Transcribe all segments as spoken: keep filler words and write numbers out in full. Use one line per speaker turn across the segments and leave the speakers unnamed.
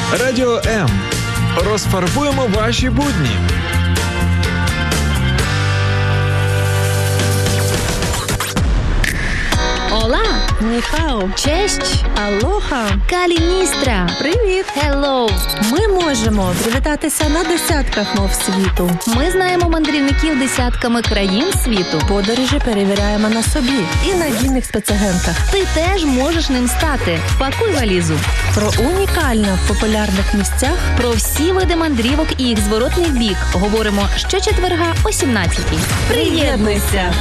Радіо М. Розфарбуємо ваші будні.
Ола!
Ніхао!
Честь!
Алоха!
Каліністра!
Привіт!
Хеллоу!
Ми можемо привітатися на десятках мов світу.
Ми знаємо мандрівників десятками країн світу.
Подорожі перевіряємо на собі і надійних спецагентах.
Ти теж можеш ним стати. Пакуй валізу.
Про унікально в популярних місцях.
Про всі види мандрівок і їх зворотний бік говоримо щочетверга о сімнадцятій.
Приєднуйся!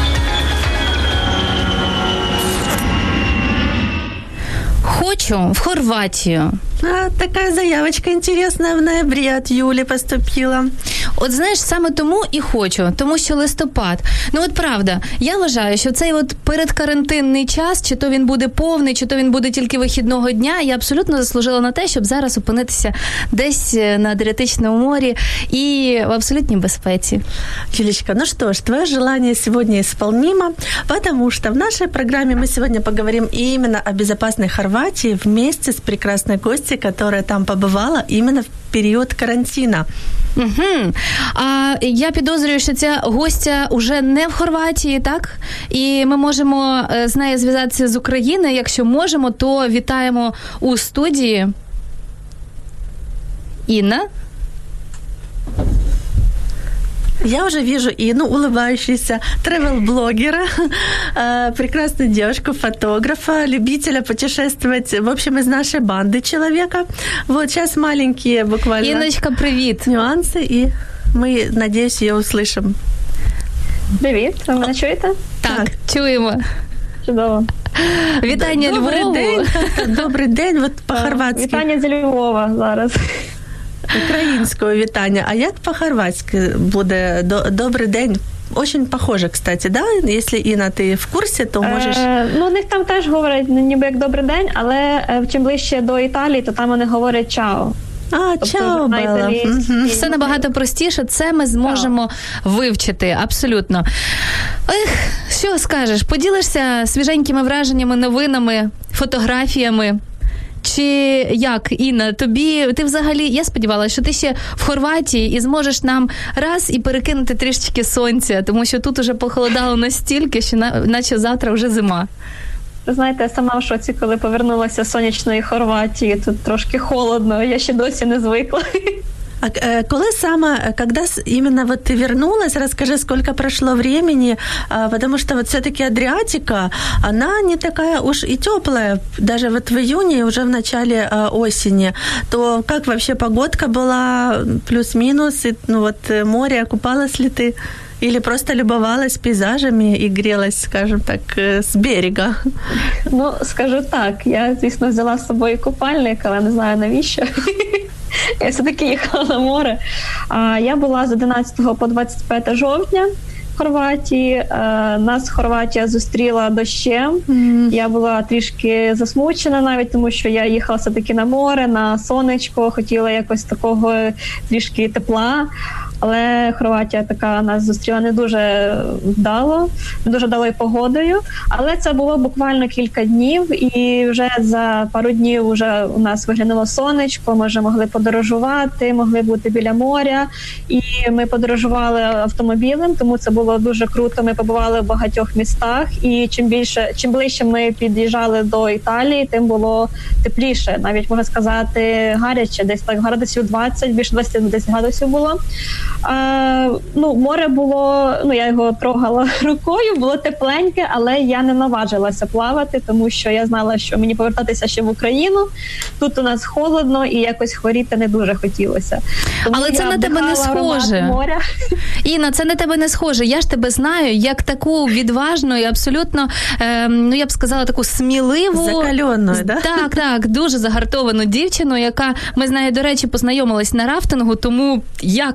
Хочу в Хорватію.
А, такая заявочка интересная в ноябре от Юли поступила.
От знаєш, саме тому і хочу, тому що листопад. Ну от правда, я вважаю, що цей от передкарантинний час, чи то він буде повний, чи то він буде тільки вихідного дня, я абсолютно заслужила на те, щоб зараз опинитися десь на Адріатичному морі і в абсолютній безпеці.
Юлечка, ну что ж, твое желание сегодня исполнимо, потому что в нашей программе мы сегодня поговорим именно о безопасной Хорватии вместе с прекрасной гостьей, которая там побывала именно в период карантина.
Угу. А я підозрюю, що ця гостя уже не в Хорватії, так? І ми можемо з нею зв'язатися з України. Якщо можемо, то вітаємо у студії. Інна?
Я уже вижу Инну, улыбающуюся тревел-блогера, прекрасную девушку, фотографа, любителя путешествовать, в общем, из нашей банды человека. Вот сейчас маленькие буквально
Инночка, привет.
Нюансы, и мы, надеюсь, ее услышим.
Привіт, ви мене чуєте?
Так, так. Чуємо.
Чудово.
Вітання
Добрий
Львову.
День. Добрий день, от по-хорватськи.
Вітання зі Львова зараз.
Українського вітання. А як по-хорватськи буде добрий день? Очень похоже, кстати, да? Якщо, Інна, ти в курсі, то можеш...
Е, ну, у них там теж говорять ніби як добрий день, але е, чим ближче до Італії, то там вони говорять чао.
А, тобто, чао, Белла.
Все набагато простіше, це ми зможемо так. вивчити, абсолютно. Ех, що скажеш, поділишся свіженькими враженнями, новинами, фотографіями? Чи як, Інна, тобі, ти взагалі, я сподівалася, що ти ще в Хорватії і зможеш нам раз і перекинути трішечки сонця, тому що тут уже похолодало настільки, що на, наче завтра вже зима.
Ви знаєте, я сама в шоці, коли повернулася з сонячної Хорватії, тут трошки холодно, я ще досі не звикла.
А коли саме, когда именно вот ты вернулась, расскажи, сколько прошло времени, потому что вот все-таки Адриатика, она не такая уж и теплая, даже вот в июне, уже в начале осени, то как вообще погодка была, плюс-минус, и, ну вот море, купалась ли ты? Или просто любовалась пейзажами і грілась, скажімо так, з берега?
Ну, скажу так, я, звісно, взяла з собою купальник, але не знаю навіщо. Я все-таки їхала на море. А я була з одинадцятого по двадцять п'яте жовтня в Хорватії. Нас Хорватія зустріла дощем. Mm. Я була трішки засмучена навіть, тому що я їхала все-таки на море, на сонечко, хотіла якось такого трішки тепла. Але Хорватія така нас зустріла не дуже вдало, не дуже вдалою погодою. Але це було буквально кілька днів, і вже за пару днів вже у нас виглянуло сонечко, ми вже могли подорожувати, могли бути біля моря. І ми подорожували автомобілем, тому це було дуже круто. Ми побували в багатьох містах, і чим більше, чим ближче ми під'їжджали до Італії, тим було тепліше. Навіть, можна сказати, гаряче, десь так градусів двадцять, більше двадцять градусів було. А, ну, море було, ну, я його трогала рукою, було тепленьке, але я не наважилася плавати, тому що я знала, що мені повертатися ще в Україну. Тут у нас холодно і якось хворіти не дуже хотілося. Тому
але це на тебе не схоже. Інна, це на тебе не схоже. Я ж тебе знаю як таку відважну і абсолютно, е, ну, я б сказала, таку сміливу.
Закалену, да?
Так, так, дуже загартовану дівчину, яка, ми з нею, до речі, познайомились на рафтингу, тому як так? Ти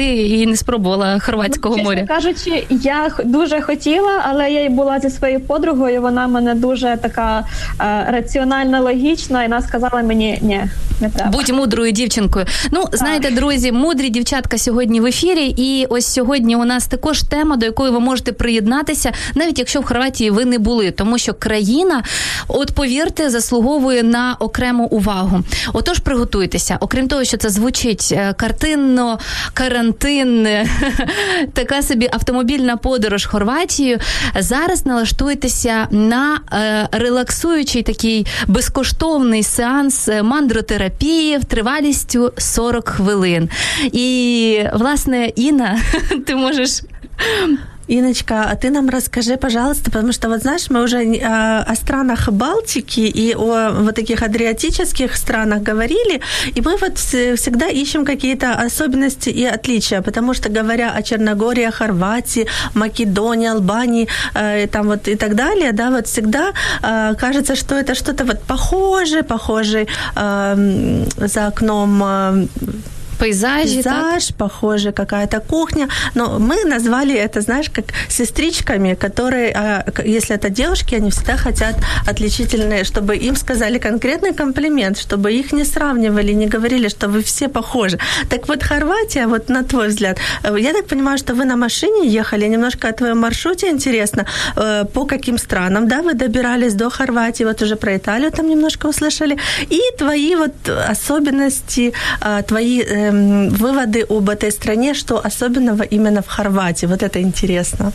і не спробувала хорватського
ну,
моря?
Чесно кажучи, я дуже хотіла, але я була зі своєю подругою, вона мене дуже така е, раціональна, логічна, і вона сказала мені, ні, не треба.
Будь мудрою дівчинкою. Ну, знаєте, друзі, мудрі дівчатка сьогодні в ефірі, і ось сьогодні у нас також тема, до якої ви можете приєднатися, навіть якщо в Хорватії ви не були, тому що країна, от повірте, заслуговує на окрему увагу. Отож, приготуйтеся. Окрім того, що це звучить картинно, карантин, така собі автомобільна подорож Хорватією, зараз налаштуйтеся на е, релаксуючий такий безкоштовний сеанс мандротерапії в тривалістю сорок хвилин. І, власне, Інна, ти можеш...
Инночка, а ты нам расскажи, пожалуйста, потому что, вот знаешь, мы уже о, о странах Балтики и о вот таких адриатических странах говорили, и мы вот всегда ищем какие-то особенности и отличия, потому что, говоря о Черногории, Хорватии, Македонии, Албании, э, там вот и так далее, да, вот всегда э, кажется, что это что-то вот похожее, похожее э, за окном э,
Пейзажи,
Пейзаж,
так?
похоже, какая-то кухня. Но мы назвали это, знаешь, как сестричками, которые, если это девушки, они всегда хотят отличительные, чтобы им сказали конкретный комплимент, чтобы их не сравнивали, не говорили, что вы все похожи. Так вот, Хорватия, вот на твой взгляд, я так понимаю, что вы на машине ехали, немножко о твоем маршруте интересно, по каким странам, да, вы добирались до Хорватии, вот уже про Италию там немножко услышали, и твои вот особенности, твои выводы об этой стране, что особенного именно в Хорватии. Вот это интересно.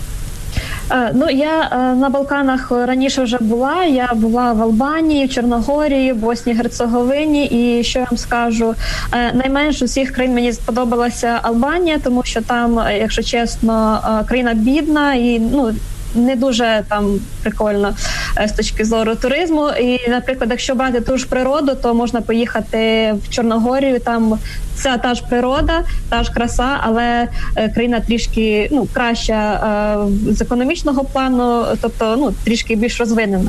Ну, я на Балканах раніше вже була. Я була в Албанії, в Чорногорії, в Боснії, Герцеговині. І що я вам скажу, найменш з усіх країн мені сподобалася Албанія, тому що там, якщо чесно, країна бідна і, ну, не дуже там прикольно з точки зору туризму. І, наприклад, якщо брати ту ж природу, то можна поїхати в Чорногорію, там це та ж природа, та ж краса, але країна трішки, ну, краща з економічного плану, тобто, ну, трішки більш розвинена.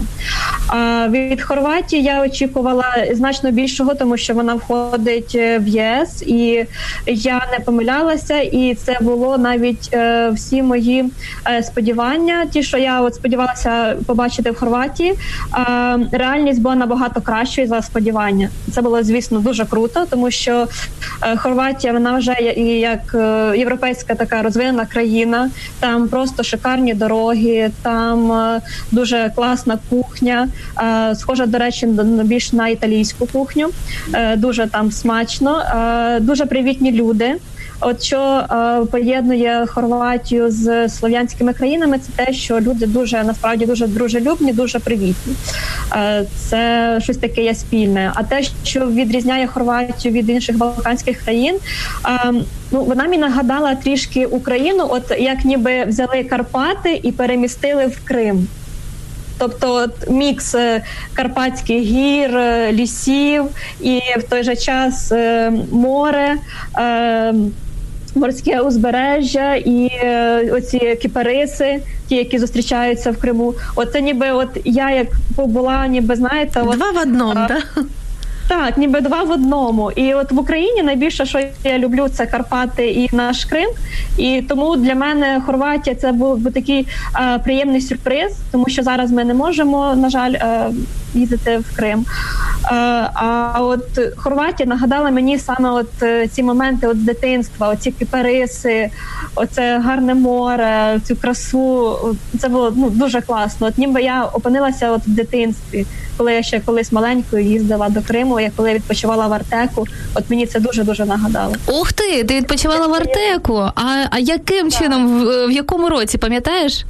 А від Хорватії я очікувала значно більшого, тому що вона входить в ЄС, і я не помилялася, і це було навіть всі мої сподівання, ті, що я от сподівалася побачити в Хорватії, реальність була набагато кращою за сподівання. Це було, звісно, дуже круто, тому що Хорватія, вона вже і як європейська така розвинена країна, там просто шикарні дороги, там дуже класна кухня, схожа, до речі, більш на італійську кухню, дуже там смачно, дуже привітні люди. От що е, поєднує Хорватію з слов'янськими країнами, це те, що люди дуже, насправді, дуже дружелюбні, дуже привітні. Е, це щось таке є спільне. А те, що відрізняє Хорватію від інших балканських країн, е, ну, вона мені нагадала трішки Україну, от як ніби взяли Карпати і перемістили в Крим. Тобто от, мікс карпатських гір, лісів і в той же час е, море, е, морське узбережжя і е, оці кіпариси, ті, які зустрічаються в Криму. От це ніби от я як побула, ніби, знаєте... От,
Два в одному, так? Да?
Так, ніби два в одному. І от в Україні найбільше, що я люблю, це Карпати і наш Крим. І тому для мене Хорватія – це був би такий е, приємний сюрприз, тому що зараз ми не можемо, на жаль, е, їздити в Крим. Е, а от Хорватія нагадала мені саме от е, ці моменти от з дитинства, оці кипариси, оце гарне море, цю красу. Це було, ну, дуже класно. От ніби я опинилася от в дитинстві, коли я ще колись маленькою їздила до Криму, я коли відпочивала в Артеку, от мені це дуже-дуже нагадало.
Ух ти, ти відпочивала в Артеку? А, а яким так. чином, в, в якому році, пам'ятаєш?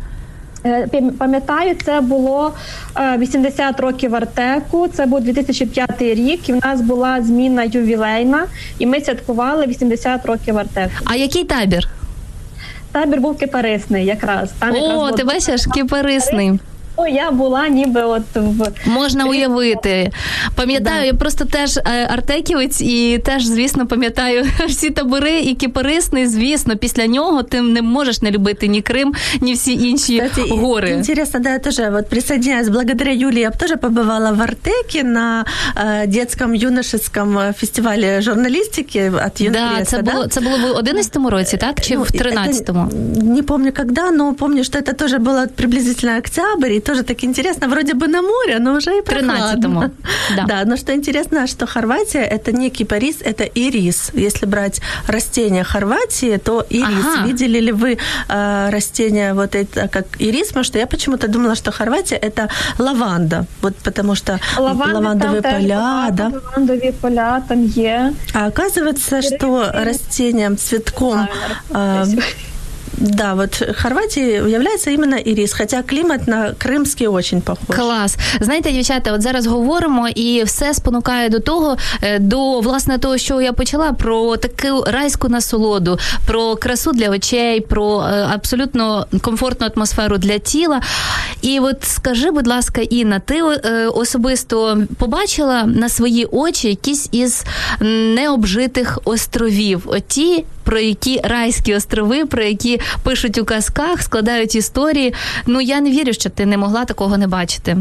Пам'ятаю, це було вісімдесят років Артеку, це був дві тисячі п'ятий рік, і в нас була зміна ювілейна, і ми святкували вісімдесят років Артеку.
А який табір?
Табір був кипарисний якраз. Там
О,
якраз
ти бачиш, кипарисний.
Ну, я була ніби от в...
Можна уявити. Пам'ятаю, да. Я просто теж артеківець і теж, звісно, пам'ятаю всі табори, і Кипарисний, звісно, після нього ти не можеш не любити ні Крим, ні всі інші Кстати, гори.
Интересно, да, я тоже вот присоединяюсь. Благодаря Юлии я тоже побывала в Артеке на э, детском юношеском фестивале журналистики от Юнпресса.
Да, це да? було, це було в одинадцятому році, так? Чи ну, в тринадцятому?
Не помню когда, но помню, что это тоже было приблизительно октябрь, и тоже так интересно, вроде бы на море, но уже и прохладно.
тринадцатому, да.
Да, но что интересно, что Хорватия – это не кипарис, это ирис. Если брать растения Хорватии, то ирис. Ага. Видели ли вы э, растения вот это, как ирис? Потому что я почему-то думала, что Хорватия – это лаванда, вот потому что
Лаванды,
лавандовые
там
поля, да.
Лавандовые поля там є.
А оказывается, что растением, цветком... Э, Да, вот Хорватия является именно ирис, хотя климат на кримський очень похож.
Клас. Знаєте, дівчата, от зараз говоримо, і все спонукає до того, до, власне, того, що я почала, про таку райську насолоду, про красу для очей, про абсолютно комфортну атмосферу для тіла. І от скажи, будь ласка, Інна, ти особисто побачила на свої очі якісь із необжитих островів? Оті, про які райські острови, про які пишуть у казках, складають історії. Ну, я не вірю, що ти не могла такого не бачити.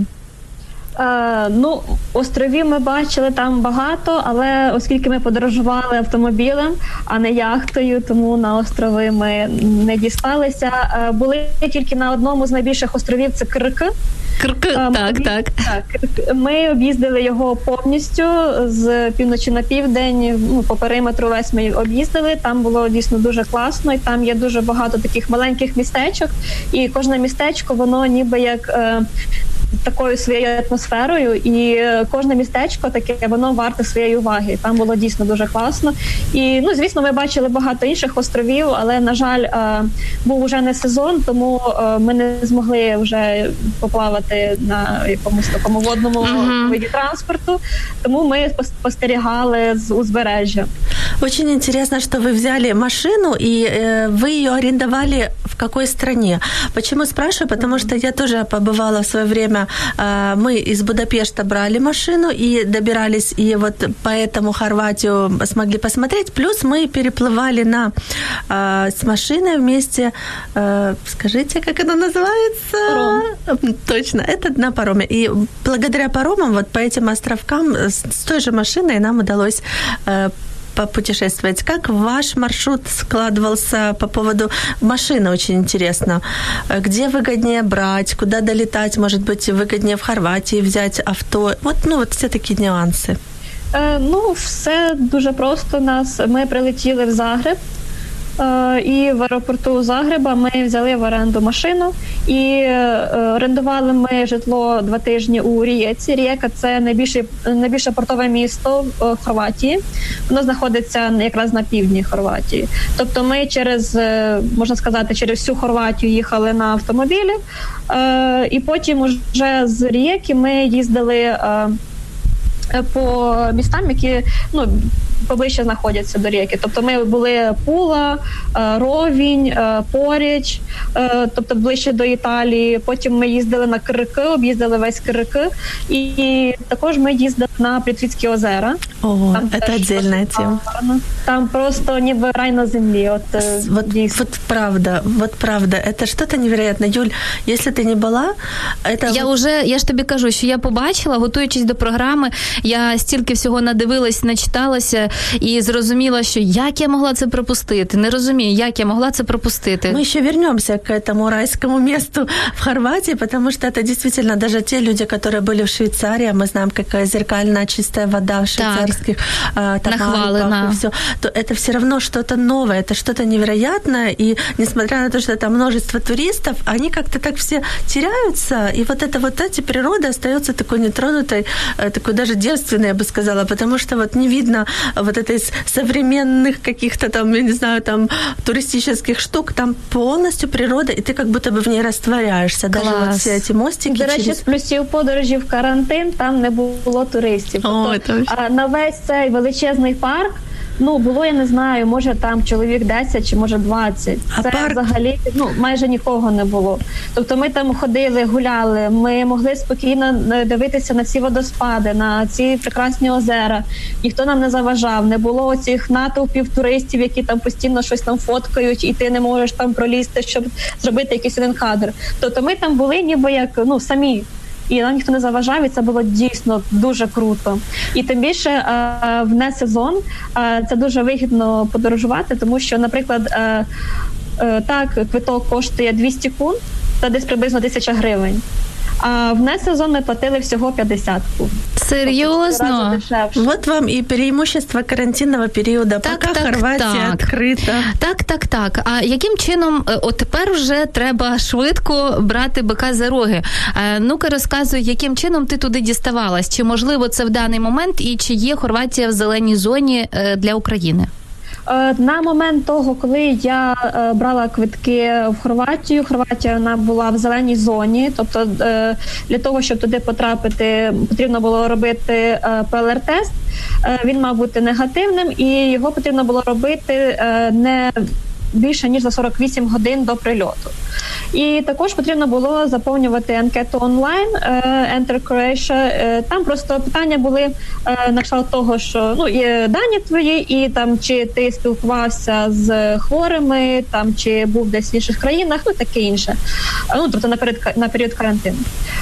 Е, ну, островів ми бачили там багато, але оскільки ми подорожували автомобілем, а не яхтою, тому на острови ми не дісталися. Е, були тільки на одному з найбільших островів, це Крк.
Крк, е, так,
ми,
так.
так. Ми об'їздили його повністю з півночі на південь, ну, по периметру весь ми об'їздили. Там було дійсно дуже класно, і там є дуже багато таких маленьких містечок, і кожне містечко, воно ніби як... Е, такою своєю атмосферою, і кожне містечко таке, воно варте своєї уваги. Там було дійсно дуже класно. І, ну, звісно, ми бачили багато інших островів, але, на жаль, був уже не сезон, тому ми не змогли вже поплавати на якомусь такому водному uh-huh. виді транспорту, тому ми спостерігали з узбережжя.
Очень интересно, что вы взяли машину, и э, вы ее арендовали в какой стране? Почему спрашиваю? Потому что я тоже побывала в свое время. Э, мы из Будапешта брали машину и добирались, и вот поэтому Хорватию смогли посмотреть. Плюс мы переплывали на, э, с машиной вместе, э, скажите, как это называется? Паром. Точно, это на пароме. И благодаря паромам вот по этим островкам с, с той же машиной нам удалось э, попутешествовать. Как ваш маршрут складывался по поводу машины? Очень интересно. Где выгоднее брать? Куда долетать? Может быть, выгоднее в Хорватии взять авто? Вот, ну, вот все такі нюанси.
Е, ну, все дуже просто. Нас. Ми прилетіли в Загреб. І в аеропорту Загреба ми взяли в оренду машину і орендували ми житло два тижні у Рієці. Рієка – це найбільше, найбільше портове місто в Хорватії. Воно знаходиться якраз на півдні Хорватії. Тобто ми через, можна сказати, через всю Хорватію їхали на автомобілі, і потім вже з Рієки ми їздили по містам, які, ну, поближче знаходяться до ріки. Тобто ми були Пула, Ровінь, Поріч, тобто ближче до Італії. Потім ми їздили на Крк, об'їздили весь Крк. І також ми їздили на Плітвіцькі озера.
О, це отдельная тема.
Там просто ніби рай на землі. От,
вот, вот правда, вот правда. Это что-то невероятное. Юль, если ты не була... Это...
Я вже, я ж тобі кажу, що я побачила, готуючись до програми, я стільки всього надивилась, начиталася і зрозуміла, що як я могла це пропустити. Не розумію, як я могла це пропустити.
Мы еще вернемся к этому райскому месту в Хорватии, потому что это действительно даже те люди, которые были в Швейцарии, мы знаем, какая зеркальная чистая вода в швейцарских э, там, Альпах и все, то это все равно что-то новое, это что-то невероятное, и несмотря на то, что там множество туристов, они как-то так все теряются, и вот это вот эта природа остается такой нетронутой, такой даже девственной, я бы сказала, потому что вот не видно вот этой современных каких-то там, я не знаю, там туристических штук, там полностью природа, и ты как будто бы в ней растворяешься. Класс. Даже вот все эти мостики.
До речі,
через...
з плюсів подорожі в карантин там не було туристів.
О,
тобто, на весь цей величезний парк Ну, було, я не знаю, може там чоловік десять чи може двадцять.
А
Це
парк?
взагалі, ну, майже нікого не було. Тобто ми там ходили, гуляли, ми могли спокійно дивитися на ці водоспади, на ці прекрасні озера. Ніхто нам не заважав, не було оцих натовпів туристів, які там постійно щось там фоткають, і ти не можеш там пролізти, щоб зробити якийсь один кадр. Тобто ми там були ніби як, ну, самі. І нам ніхто не заважав, і це було дійсно дуже круто. І тим більше в несезон це дуже вигідно подорожувати, тому що, наприклад, так, квиток коштує двісті кун, це десь приблизно тисяча гривень. А в несезон ми платили всього п'ятдесят кун.
Серйозно?
Вот вам и преимущество карантинного периода,
так,
пока
так,
Хорватія
так.
відкрита.
Так, так, так. А яким чином, от тепер вже треба швидко брати бика за роги. Ну-ка розказуй, яким чином ти туди діставалась? Чи можливо це в даний момент і чи є Хорватія в зеленій зоні для України?
На момент того, коли я брала квитки в Хорватію, Хорватія вона була в зеленій зоні, тобто для того, щоб туди потрапити, потрібно було робити пе ел ар-тест, він мав бути негативним і його потрібно було робити не більше, ніж за сорок вісім годин до прильоту. І також потрібно було заповнювати анкету онлайн Enter Croatia. Там просто питання були на кшталт того, що ну, є дані твої, і там чи ти спілкувався з хворими, там чи був десь в інших країнах, ну таке інше. Ну, тобто на період, на період карантину.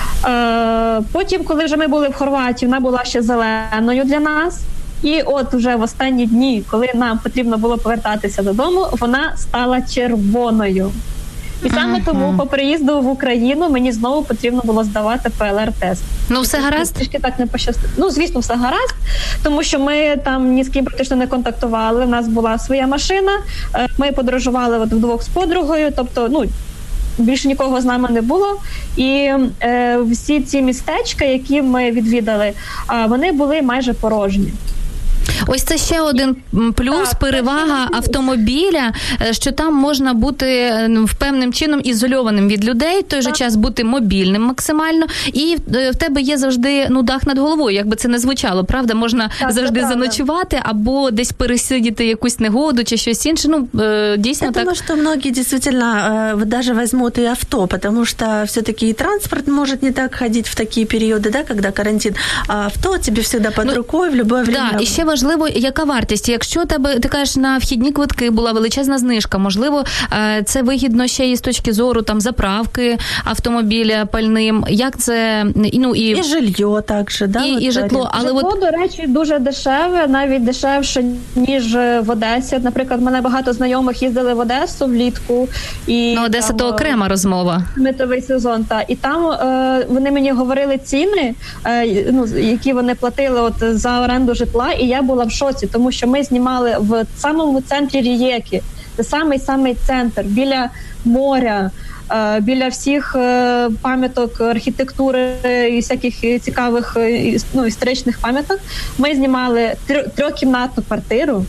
Потім, коли вже ми були в Хорватії, вона була ще зеленою для нас. І от уже в останні дні, коли нам потрібно було повертатися додому, вона стала червоною. І саме uh-huh. тому по приїзду в Україну мені знову потрібно було здавати пе ел ар-тест.
Ну, все гаразд?
Трішки так не пощастило. Ну, звісно, все гаразд, тому що ми там ні з ким практично не контактували, у нас була своя машина, ми подорожували от вдвох з подругою, тобто, ну, більше нікого з нами не було. І е, всі ці містечка, які ми відвідали, вони були майже порожні.
Ось це ще один плюс, так, перевага автомобіля, що там можна бути певним чином ізольованим від людей, в той же так. час бути мобільним максимально, і в тебе є завжди ну, дах над головою, як би це не звучало, правда? Можна так, завжди заночувати або десь пересидіти якусь негоду чи щось інше. Ну, дійсно
Я
так.
думаю, что многие действительно даже возьмут и авто, потому что все-таки и транспорт может не так ходить в такие периоды, да, когда карантин, а авто тебе всегда под ну, рукой в любое время.
Да, і ще важливо, яка вартість. Якщо тебе, ти кажеш, на вхідні квитки була величезна знижка, можливо, це вигідно ще і з точки зору там заправки автомобіля пальним. Як це, ну і
і жилье також, да?
І, і житло, але
житло,
от...
до речі, дуже дешеве, навіть дешевше, ніж в Одесі. Наприклад, в мене багато знайомих їздили в Одесу влітку. І
ну, Одеса то окрема розмова.
Метовий сезон, так. І там е, вони мені говорили ціни, е, ну, які вони платили от за оренду житла, і я була в шоці, тому що ми знімали в самому центрі Рієки, це самий-самий центр, біля моря, біля всіх пам'яток архітектури і всяких цікавих ну, історичних пам'яток. Ми знімали трьохкімнатну квартиру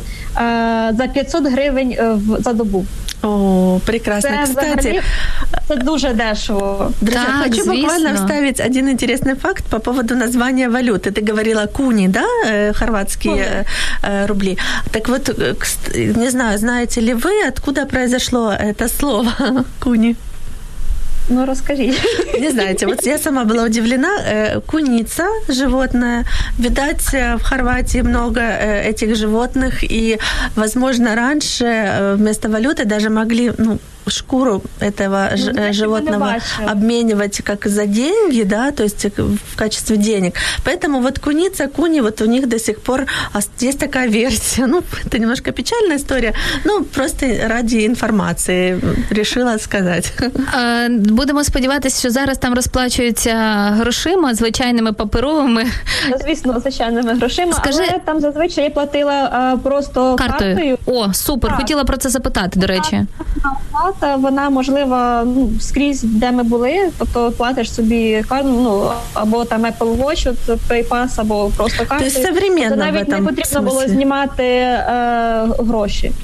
за п'ятсот гривень за добу.
О, прекрасно.
Це,
Кстати,
взагалі, це дуже дешево.
Друзья,
так,
хочу
звісно.
буквально вставить один интересный факт по поводу названия валюты. Ты говорила куни, да, хорватские куни. Рубли. Так вот, не знаю, знаете ли вы, откуда произошло это слово куни?
Ну, расскажи.
Не знаете, вот я сама была удивлена. Куница, животное. Видать, в Хорватии много этих животных, и, возможно, раньше вместо валюты даже могли, ну, шкуру этого ну, животного обменивать как за деньги, да, то есть в качестве денег. Поэтому вот куница, куни, вот у них до сих пор есть такая версия. Ну, это немножко печальная история, ну, просто ради інформації решила сказати.
Будемо сподіватися, що зараз там розплачуються грошима, звичайними паперовими.
Звісно, звичайними грошима,
Скажи... але
там зазвичай я платила а, просто картою. картою.
О, супер, так. Хотіла про це запитати, до речі.
Та вона можлива ну, скрізь, де ми були, тобто платиш собі ну, або там Apple Watch, PayPass, або просто картою.
Тобто современно
навіть
в этом
не потрібно
смысле.
Було знімати е, гроші.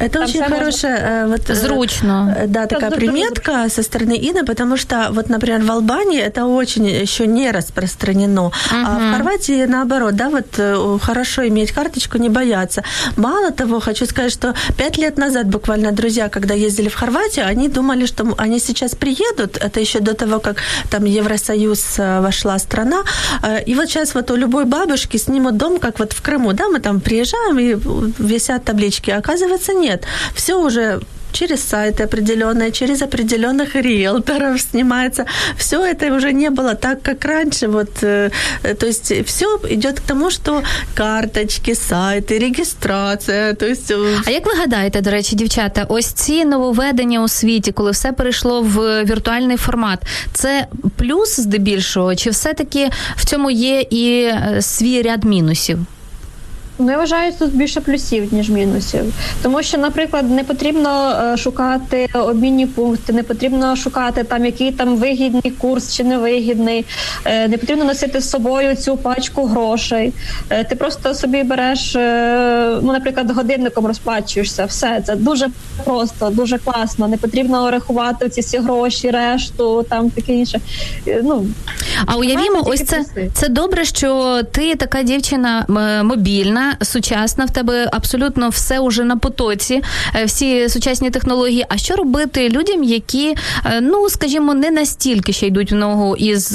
Это
Там
очень хорошая
можно...
вот,
зручно.
Да, такая приметка со стороны Инны, потому что вот, например, в Албании это очень еще не распространено. Uh-huh. А в Хорватии наоборот, да, вот хорошо иметь карточку, не бояться. Мало того, хочу сказать, что пять лет назад буквально друзья, когда ездили в Хорватию, они думали, что они сейчас приедут, это еще до того, как там Евросоюз вошла страна, и вот сейчас вот у любой бабушки снимут дом, как вот в Крыму, да, мы там приезжаем и висят таблички, а оказывается нет, все уже через сайты определенные, через определенных риэлторов снимается. Все это уже не было так, как раньше. Вот, э, то есть все идет к тому, что карточки, сайти, регістрація. То есть...
А як ви гадаєте, до речі, дівчата, ось ці нововведення у світі, коли все перейшло в віртуальний формат, це плюс здебільшого, чи все-таки в цьому є і свій ряд мінусів?
Ну, я вважаю, тут більше плюсів, ніж мінусів. Тому що, наприклад, не потрібно шукати обмінні пункти, не потрібно шукати, там, який там вигідний курс чи невигідний, не потрібно носити з собою цю пачку грошей. Ти просто собі береш, ну, наприклад, годинником розплачуєшся, все. Це дуже просто, дуже класно. Не потрібно рахувати ці всі гроші, решту, там, таке інше. Ну,
а уявімо, ось це, це добре, що ти така дівчина мобільна, сучасна, в тебе абсолютно все уже на потоці, всі сучасні технології. А що робити людям, які, ну, скажімо, не настільки ще йдуть в ногу із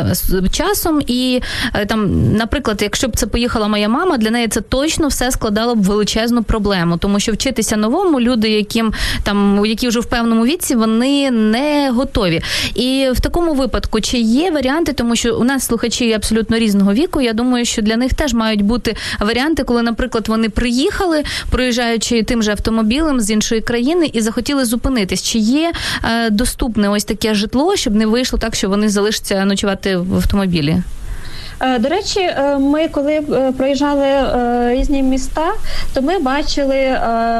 часом і, там, наприклад, якщо б це поїхала моя мама, для неї це точно все складало б величезну проблему, тому що вчитися новому люди, яким, там, які вже в певному віці, вони не готові. І в такому випадку, чи є варіанти, тому що у нас слухачі абсолютно різного віку, я думаю, що для них теж мають бути варіанти, коли, наприклад, вони приїхали, проїжджаючи тим же автомобілем з іншої країни і захотіли зупинитись. Чи є е, доступне ось таке житло, щоб не вийшло так, що вони залишаться ночувати в автомобілі?
До речі, ми коли проїжджали різні міста, то ми бачили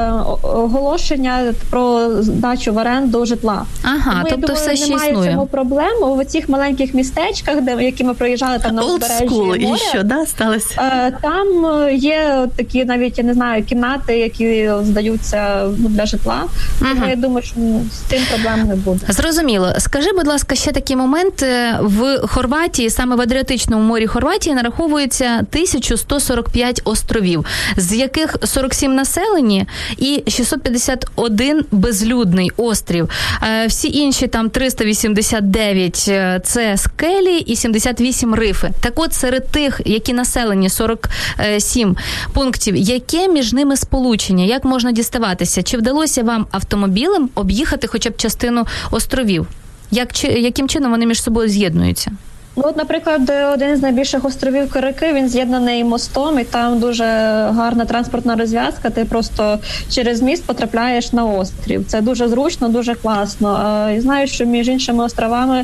оголошення про здачу в оренду житла.
Ага,
тому,
тобто
думаю,
все ще існує.
Немає цьому проблем. У цих маленьких містечках, де, які ми проїжджали там на узбережжі моря,
ще, да, сталося?
Там є такі навіть, я не знаю, кімнати, які здаються, ну, для житла. Тому ага. Я думаю, що з тим проблем не буде.
Зрозуміло. Скажи, будь ласка, ще такий момент. В Хорватії, саме в Адріатичному морі Хорватії нараховується тисяча сто сорок п'ять островів, з яких сорок сім населені і шістсот п'ятдесят один безлюдний острів. Всі інші там триста вісімдесят дев'ять це скелі і сімдесят вісім рифи. Так от серед тих, які населені, сорок сім пунктів, яке між ними сполучення? Як можна діставатися? Чи вдалося вам автомобілем об'їхати хоча б частину островів? Як, яким чином вони між собою з'єднуються?
Ну, от, наприклад, один з найбільших островів Кирики, він з'єднаний мостом, і там дуже гарна транспортна розв'язка, ти просто через міст потрапляєш на острів. Це дуже зручно, дуже класно. І знаю, що між іншими островами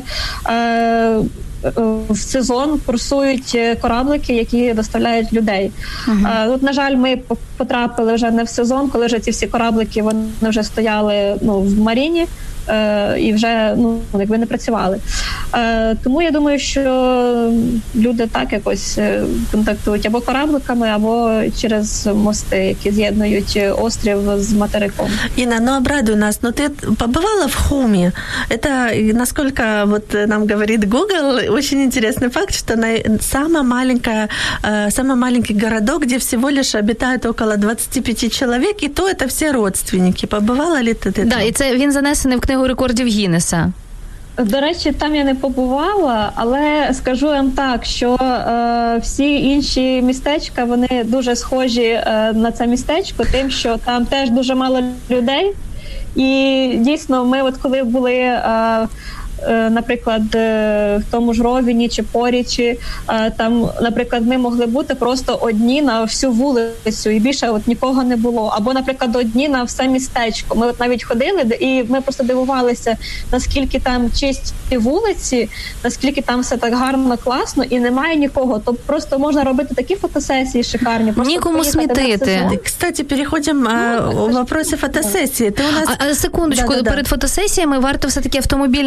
в сезон курсують кораблики, які доставляють людей. Uh-huh. От, на жаль, ми потрапили вже не в сезон, коли вже ці всі кораблики, вони вже стояли, ну, в маріні, і вже, ну, якби не працювали. Тому я думаю, що люди так якось контактують або корабликами, або через мости, які з'єднують острів з материком.
Инна, ну обрадуй нас, но ты побывала в Хуме. Это, насколько вот нам говорит Google, очень интересный факт, что самая маленькая, самый маленький городок, где всего лишь обитает около двадцать пять человек, и то это все родственники. Побывала ли ты там?
Да, і це він занесений в книгу рекордів Гіннеса.
До речі, там я не побувала, але скажу вам так, що е, всі інші містечка, вони дуже схожі е, на це містечко, тим, що там теж дуже мало людей. І дійсно, ми от коли були... Е, наприклад, в тому ж Ровіні чи Порічі, там, наприклад, ми могли бути просто одні на всю вулицю, і більше от нікого не було. Або, наприклад, одні на все містечко. Ми от навіть ходили, і ми просто дивувалися, наскільки там чисті вулиці, наскільки там все так гарно, класно, і немає нікого. Тобто просто можна робити такі фотосесії шикарні.
Нікому смітити.
Кстати, переходимо ну, у вопроси фотосесії. Ти у нас...
А, а секундочку, да, да, перед да. фотосесіями варто все-таки автомобільну тему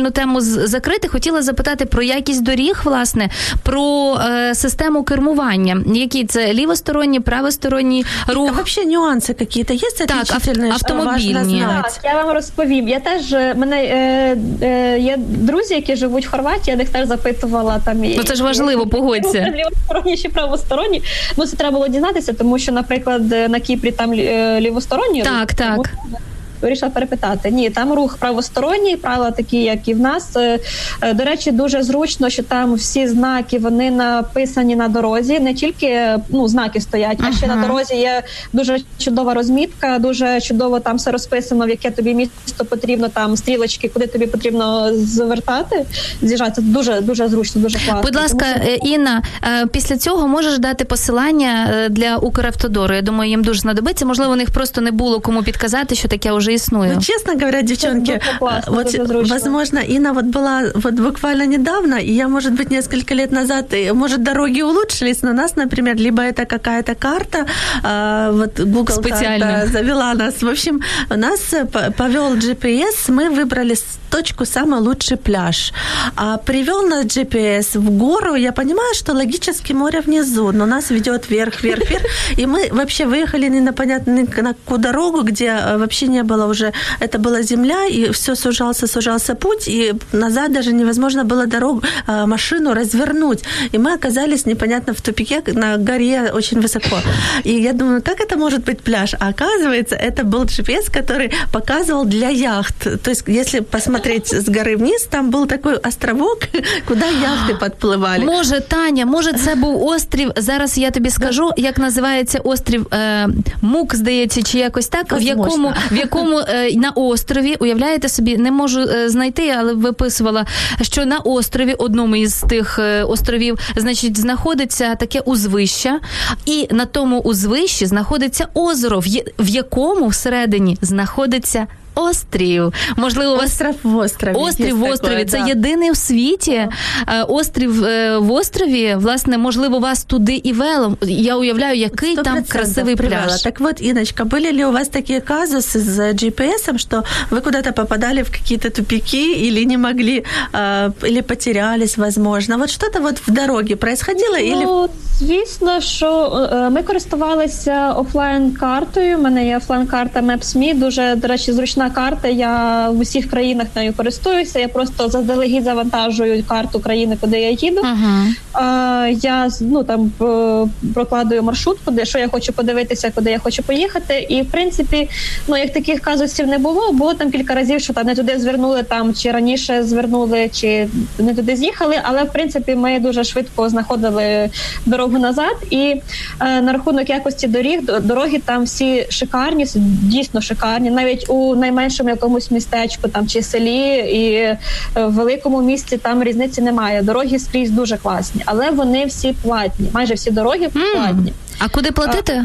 з- закрити. Хотіла запитати про якість доріг, власне, про е, систему кермування. Які це лівосторонні, правосторонній рух?
А вообще нюансы какие-то есть
Так,
отличительные,
ав-
что важно
автомобильные.
знать?
Так, я вам розповім. Я теж е, мене е, е, є друзі, які живуть в Хорватії, я них теж запитувала там.
Ну, це ж важливо, погодься.
Лівосторонні чи правосторонні. Ну це треба було дізнатися, тому що, наприклад, на Кіпрі там е, лівосторонні.
Так,
рух,
так.
тому вирішила перепитати. Ні, там рух правосторонній, правила такі, як і в нас. Е, е, До речі, дуже зручно, що там всі знаки, вони написані на дорозі, не тільки ну, знаки стоять, а ще
Ага.
на дорозі є дуже чудова розмітка, дуже чудово там все розписано, в яке тобі місто потрібно, там стрілочки, куди тобі потрібно звертати, з'їжджати. Це дуже, дуже зручно, дуже класно.
Будь ласка,
Тому що-
е, Інна, е, після цього можеш дати посилання е, для Укравтодору. Я думаю, їм дуже знадобиться. Можливо, у них просто не було кому підказати, що таке вже існує.
Ну, честно говоря, девчонки,
дуже классно,
вот,
дуже зручно.
возможно, Инна вот была вот буквально недавно, и я, может быть, несколько лет назад, и, может, дороги улучшились, но нас, например, либо это какая-то карта, а, вот Google
Специальная.
карта завела нас. В общем, нас повел джи пи эс, мы выбрали с- точку «Самый лучший пляж». А привел нас джи пи эс в гору. Я понимаю, что логически море внизу, но нас ведет вверх, вверх, вверх. И мы вообще выехали не на понятно на какую дорогу, где э, вообще не было уже, это была земля, и все сужался, сужался путь, и назад даже невозможно было дорогу, э, машину развернуть. И мы оказались непонятно в тупике на горе очень высоко. И я думаю, как это может быть пляж? А оказывается, это был джи пи эс, который показывал для яхт. То есть, если посмотреть с горы вниз, там был такой островок, куда яхты подплывали.
Може, Таня, може, це був острів, зараз я тобі скажу, як називається острів е, Мук, здається, чи якось так, в
Возможно.
якому, в якому е, на острові, уявляєте собі, не можу е, знайти, але виписувала, що на острові, одному із тих е, островів, значить, знаходиться таке узвище, і на тому узвищі знаходиться озеро, в, є- в якому всередині знаходиться острів. Можливо, у вас
Остров в острове.
Острів
Есть
в острові.
такое,
Це
да.
єдиний в світі е, острів е, в острові. Власне, можливо, вас туди і вело. Я уявляю, який
Сто
там
процентов
красивий
привела.
пляж.
Так вот, Иночка, были ли у вас такие казусы с джи пи эс, что вы куда-то попадали в какие-то тупики или не могли, э, или потерялись, возможно? Вот что-то вот в дороге происходило? Или...
Ну, звісно, що е, ми користувалися офлайн-картою. У мене є офлайн-карта Maps.me, дуже, до речі, зручна карта. Я в усіх країнах нею користуюся. Я просто заздалегідь завантажую карту країни, куди я їду.
Ага.
Е, Я ну там е, прокладую маршрут, куди що я хочу подивитися, куди я хочу поїхати. І в принципі, ну як таких казусів не було, було там кілька разів, що там не туди звернули, там чи раніше звернули, чи не туди з'їхали. Але в принципі ми дуже швидко знаходили дорогу назад. І е, на рахунок якості доріг, д- дороги там всі шикарні, дійсно шикарні, навіть у найменшому якомусь містечку там чи селі, і е, в великому місті там різниці немає. Дороги скрізь дуже класні, але вони всі платні. Майже всі дороги платні.
А куди платити?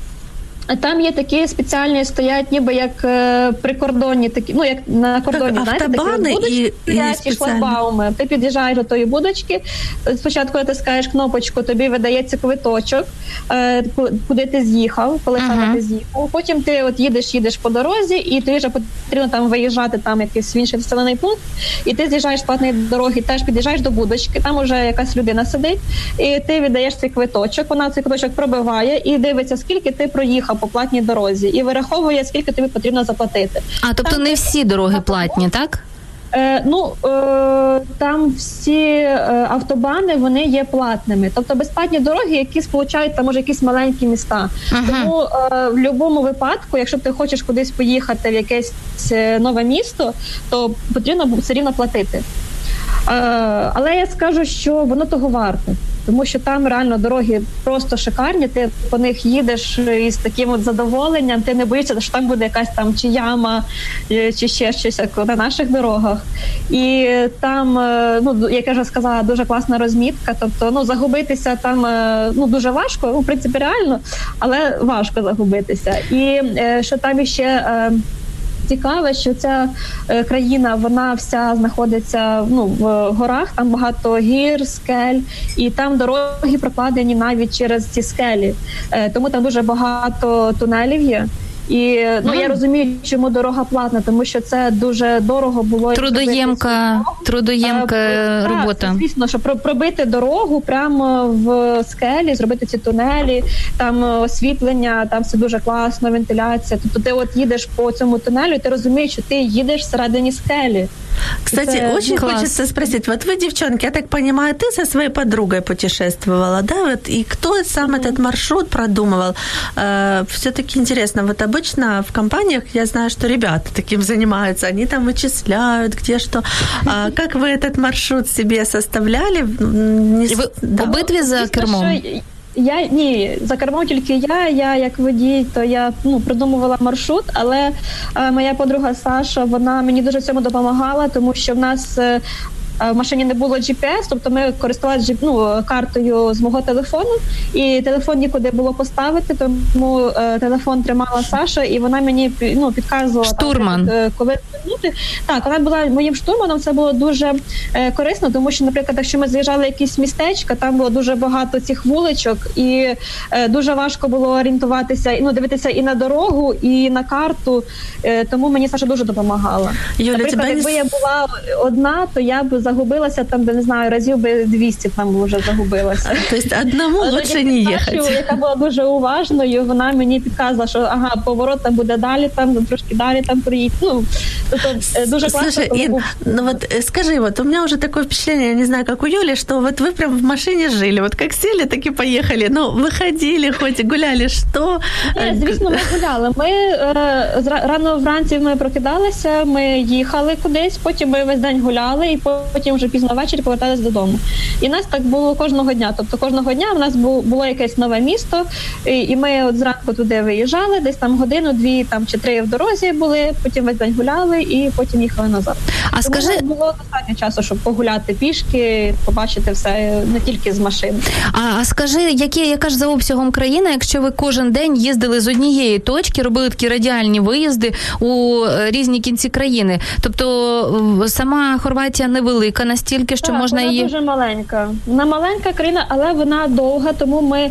А там є такі спеціальні, стоять ніби як е, прикордонні, такі, ну як на кордоні,
Так,
знаєте,
автобани
такі будочки
і- і
стоять, і
спеціальні.
шлагбауми. Ти під'їжджаєш до тої будочки, спочатку натискаєш кнопочку, тобі видається квиточок, е, ку- куди ти з'їхав, коли
Ага.
саме ти з'їхав. Потім ти от їдеш, їдеш по дорозі, і тобі вже потрібно там виїжджати там якийсь в інший населений пункт, і ти з'їжджаєш з платної дороги, теж під'їжджаєш до будочки, там вже якась людина сидить, і ти віддаєш цей квиточок, вона цей квиточок пробиває і дивиться, скільки ти проїхав по платній дорозі, і вираховує, скільки тобі потрібно заплатити.
А, тобто не всі дороги платні, так?
Е, ну, е, там всі е, автобани, вони є платними. Тобто безплатні дороги, які сполучають там, може, якісь маленькі міста.
Ага.
Тому е, в будь-якому випадку, якщо ти хочеш кудись поїхати в якесь е, нове місто, то потрібно бу- все рівно платити. Е, але я скажу, що воно того варте. Тому що там реально дороги просто шикарні, ти по них їдеш із таким от задоволенням, ти не боїшся, що там буде якась там чи яма, е, чи ще щось як на наших дорогах. І там, е, ну, як я вже сказала, дуже класна розмітка, тобто ну, загубитися там е, ну, дуже важко, ну, в принципі реально, але важко загубитися. І е, що там іще... Е, Цікаве, що ця е, країна, вона вся знаходиться ну, в горах, там багато гір, скель, і там дороги прокладені навіть через ці скелі. Е, тому там дуже багато тунелів є. І ну, я розумію, чому дорога платна, тому що це дуже дорого було.
Трудоємка, трудоємка
а,
робота.
Так, звісно, що пробити дорогу прямо в скелі, зробити ці тунелі, там освітлення, там все дуже класно, вентиляція. Тобто ти от їдеш по цьому тунелю, і ти розумієш, що ти їдеш всередині скелі.
Кстати, это очень класс. Хочется спросить, вот вы, девчонки, я так понимаю, ты со своей подругой путешествовала, да, вот, и кто сам mm-hmm. этот маршрут продумывал? Э, все-таки интересно, вот обычно в компаниях я знаю, что ребята таким занимаются, они там вычисляют, где что. А как вы этот маршрут себе составляли?
Не... Вы да. обидві за кермом?
Я ні, за кермом тільки я, я як водій, то я ну, придумувала маршрут, але е, моя подруга Саша, вона мені дуже в цьому допомагала, тому що в нас е, в машині не було джі пі ес, тобто ми користувалися ну, картою з мого телефону, і телефон нікуди було поставити, тому е, телефон тримала Саша, і вона мені ну, підказувала,
штурман.
Так, коли повернути. Так, вона була моїм штурманом, це було дуже е, корисно, тому що, наприклад, якщо ми заїжджали в якісь містечка, там було дуже багато цих вуличок, і е, дуже важко було орієнтуватися, ну, дивитися і на дорогу, і на карту, е, тому мені Саша дуже допомагала.
Юля,
наприклад, якби
не...
я була одна, то я б загубилася там, де, не знаю, разів би двісті там вже загубилася.
Тобто одному лучше не їхати.
Яка була дуже уважною, вона мені підказувала, що ага, поворот там буде далі, там трошки далі там проїдь. Ну, тобто дуже класно.
Слушай, Ин, ну вот скажи, вот у меня уже такое впечатление, я не знаю, как у Юли, что вот вы прям в машине жили, вот как сели, так и поехали, ну, выходили, хоть гуляли, что?
Ні, звісно, ми гуляли. Ми е, рано вранці ми прокидалися, ми їхали кудись, потім ми весь день гуляли, і потім вже пізно ввечері поверталися додому. І нас так було кожного дня. Тобто кожного дня в нас було якесь нове місто, і ми от зранку туди виїжджали, десь там годину, дві там, чи три в дорозі були, потім весь день гуляли і потім їхали назад.
А
Тому
скажи...
було достатньо часу, щоб погуляти пішки, побачити все, не тільки з машин.
А, а скажи, які, яка ж за обсягом країна, якщо ви кожен день їздили з однієї точки, робили такі радіальні виїзди у різні кінці країни? Тобто сама Хорватія невелика настільки, що
так,
можна
вона
її...
дуже маленька. Вона маленька країна, але вона довга, тому ми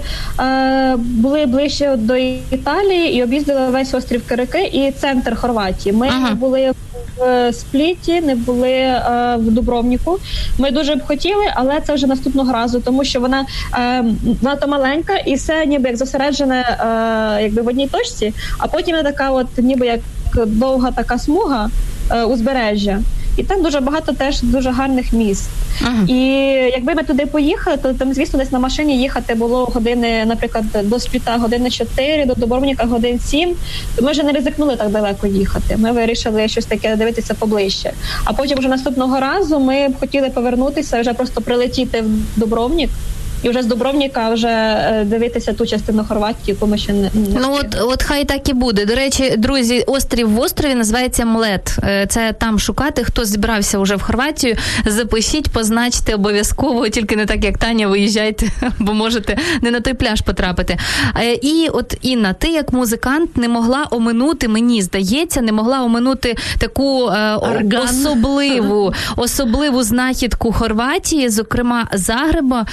е, були ближче до Італії і об'їздили весь острів Кирики і центр Хорватії. Ми ага. були в Спліті, не були е, в Дубровніку. Ми дуже б хотіли, але це вже наступного разу, тому що вона е, надто маленька і все ніби як зосереджене е, якби в одній точці, а потім є така от ніби як довга така смуга е, узбережжя. І там дуже багато теж дуже гарних міст. Ага. І якби ми туди поїхали, то там, звісно, десь на машині їхати було години, наприклад, до Спліта години чотири, до Дубровніка годин сім. То ми вже не ризикнули так далеко їхати. Ми вирішили щось таке дивитися поближче. А потім вже наступного разу ми б хотіли повернутися, вже просто прилетіти в Дубровнік. І вже з Дубровніка вже дивитися ту частину Хорватії, яку ми ще не... не
ну от, от хай так і буде. До речі, друзі, острів в острові називається Млет. Це там шукати. Хто зібрався вже в Хорватію, запишіть, позначте обов'язково, тільки не так, як Таня, виїжджайте, бо можете не на той пляж потрапити. І от, Інна, ти як музикант не могла оминути, мені здається, не могла оминути таку Орган. особливу, особливу знахідку Хорватії, зокрема Загреба.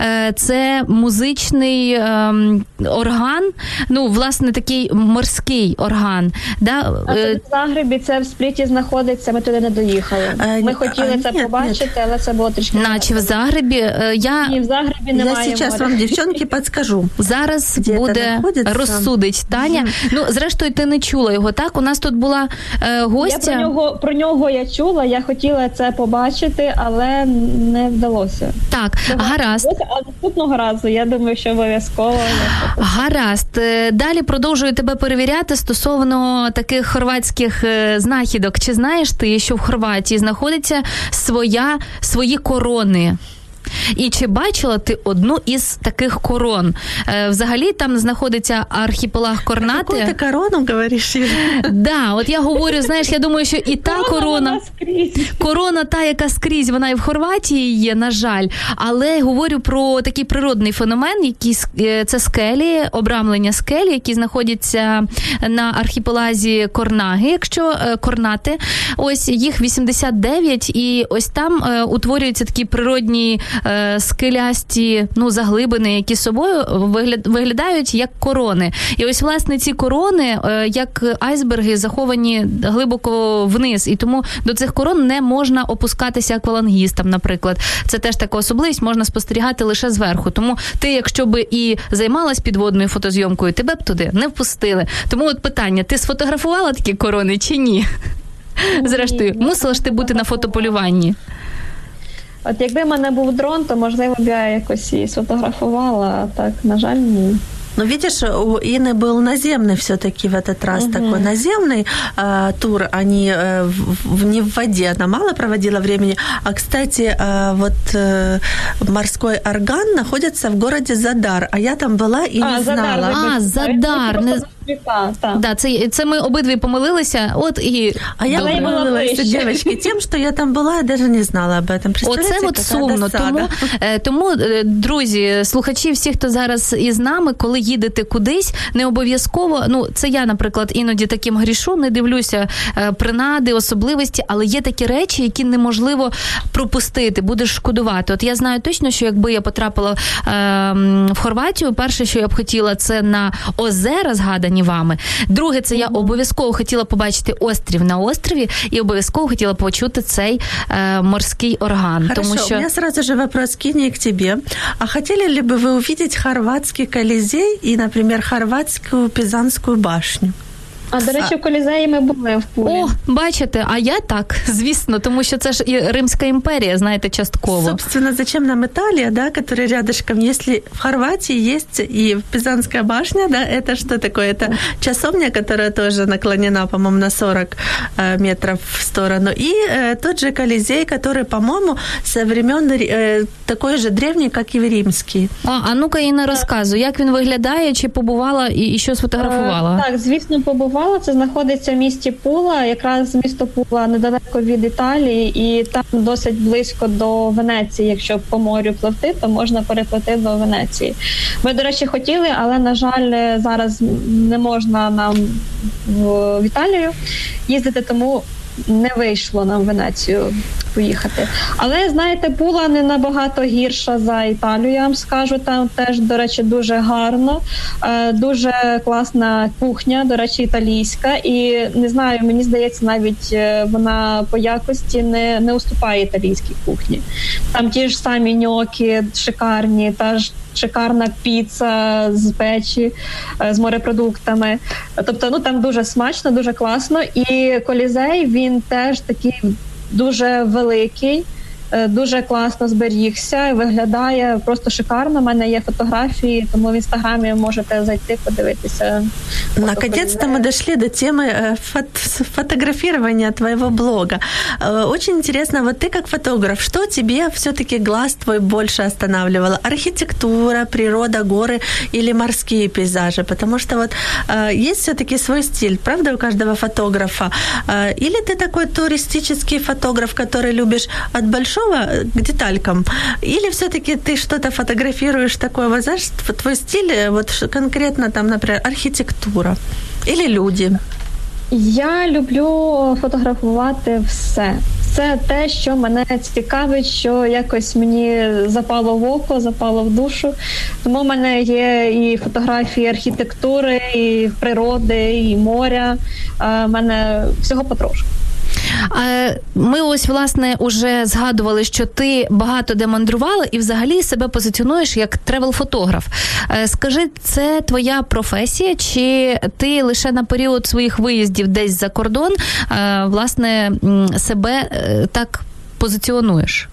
Це музичний ем, орган, ну, власне, такий морський орган. Да?
А це в Загребі, це в Спліті знаходиться, ми туди не доїхали. Ми а, хотіли а, це ні, побачити, ні. але це було трішки...
Наче в Загребі. Я...
Ні, в Загребі немає
Я зараз вам, дівчонки, підскажу.
Зараз буде розсудить Таня. Mm-hmm. Ну, зрештою, ти не чула його, так? У нас тут була е, гостя.
Я про нього, про нього я чула, я хотіла це побачити, але не вдалося.
Так, Давай. гаразд.
А наступного разу, я думаю, що обов'язково.
Гаразд. Далі продовжую тебе перевіряти стосовно таких хорватських знахідок. Чи знаєш ти, що в Хорватії знаходиться своя, свої корони? І чи бачила ти одну із таких корон? Е, взагалі там знаходиться архіпелаг Корнати.
Яку ти корону говориш?
Да, от я говорю, знаєш, я думаю, що і та корона, корона та, яка скрізь, вона і в Хорватії є, на жаль. Але говорю про такий природний феномен, який це скелі, обрамлення скелі, які знаходяться на архіпелазі Корнаги, якщо Корнати. Ось їх вісімдесят дев'ять, і ось там е, утворюються такі природні е, скелясті, ну, заглибини, які собою виглядають як корони. І ось, власне, ці корони, е, як айсберги, заховані глибоко вниз. І тому до цих корон не можна опускатися аквалангістам, наприклад. Це теж така особливість, можна спостерігати лише зверху. Тому ти, якщо би і займалась підводною фотозйомкою, тебе б туди не впустили. Тому от питання, ти сфотографувала такі корони чи ні? Зрештою, мусила ж ти бути на фотополюванні.
От якби в мене був дрон, то, можливо, б я якось і сфотографувала, а так, на жаль, ні.
Ну, видишь, у Инны был наземный все-таки в этот раз угу. такой наземный э, тур, а не, э, в, не в воде. Она мало проводила времени. А, кстати, э, вот э, морской орган находится в городе Задар, а я там была и
а,
не
Задар,
знала.
А, Задар. Не... Да, це, це ми обидві помилилися. От і
а я помилилася, дівчатки, тим, що я там була, я навіть не знала об этом.
Оце от сумно. Тому, тому, друзі, слухачі, всі, хто зараз із нами, коли їдете кудись, не обов'язково, ну, це я, наприклад, іноді таким грішу, не дивлюся принади, особливості, але є такі речі, які неможливо пропустити, будеш шкодувати. От я знаю точно, що якби я потрапила е, в Хорватію, перше, що я б хотіла, це на озера, згадані вами. Друге, це я обов'язково хотіла побачити острів на острові і обов'язково хотіла почути цей е, морський орган.
Хорошо,
тому що...
у меня сразу же вопрос, Ксения, к тебе. А хотели ли бы вы увидеть хорватский Колизей и, например, хорватскую Пизанскую башню?
А, до речі, в Колізеї ми були в Пулі.
О, бачите, а я так, звісно, тому що це ж і Римська імперія, знаєте, частково.
Собственно, зачем нам Италия, да, которая рядышком, если в Хорватии есть и Пизанская башня, да, это что такое? Это часовня, которая тоже наклонена, по-моему, на сорок э, метров в сторону, и э, тот же Колизей, который, по-моему, со времен э, такой же древний, как и римский.
А, а ну-ка, Інна, розказуй, як він виглядає, чи побувала і, і що сфотографувала?
Так, звісно, побувала. Це знаходиться в місті Пула, якраз місто Пула недалеко від Італії, і там досить близько до Венеції. Якщо по морю пливти, то можна переплити до Венеції. Ми, до речі, хотіли, але, на жаль, зараз не можна нам в Італію їздити, тому не вийшло нам в Венецію поїхати. Але, знаєте, Пула не набагато гірша за Італію, я вам скажу. Там теж, до речі, дуже гарно, дуже класна кухня, до речі, італійська. І, не знаю, мені здається, навіть вона по якості не, не уступає італійській кухні. Там ті ж самі ньокі шикарні, та ж шикарна піца з печі, з морепродуктами. Тобто, ну, там дуже смачно, дуже класно. І Колізей, він теж такий дуже великий, дуже класно зберігся, виглядає просто шикарно. У мене є фотографії, тому в Інстаграмі можете зайти, подивитися.
Наконец-то мы дошли до темы фото- фотографирования твоего блога. Очень интересно, вот ты как фотограф, что тебе все-таки глаз твой больше останавливало? Архитектура, природа, горы или морские пейзажи? Потому что вот есть все-таки свой стиль, правда, у каждого фотографа? Или ты такой туристический фотограф, который любишь от большого к деталькам, или все-таки ты что-то фотографируешь такое, вот знаешь, твой стиль, вот конкретно там, например, архітектура, или люди?
Я люблю фотографувати все. Це те, що мене цікавить, що якось мені запало в око, запало в душу. Тому в мене є і фотографії архітектури, і природи, і моря. У мене всього потрошку.
Ми ось, власне, уже згадували, що ти багато де мандрувала і взагалі себе позиціонуєш як тревел-фотограф. Скажи, це твоя професія, чи ти лише на період своїх виїздів десь за кордон, власне, себе так позиціонуєш?